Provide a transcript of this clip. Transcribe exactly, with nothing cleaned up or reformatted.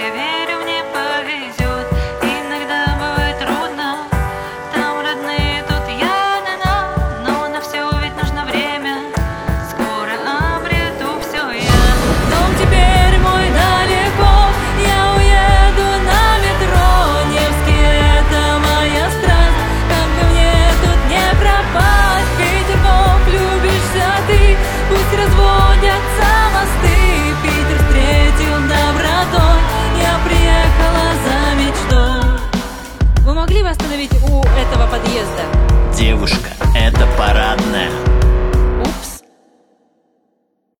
я верю, мне повезет. Иногда бывает трудно, там родные, тут я одна, но на все ведь нужно время. Скоро обрету все я. Дом теперь мой далеко, я уеду на метро. Невский — это моя страсть, как бы мне тут не пропасть. Петербург, любишься ты, пусть разводятся мосты. Питер встретил добротой, я приехала за мечтой. Вы могли бы остановить у этого подъезда? Девушка, это парадная.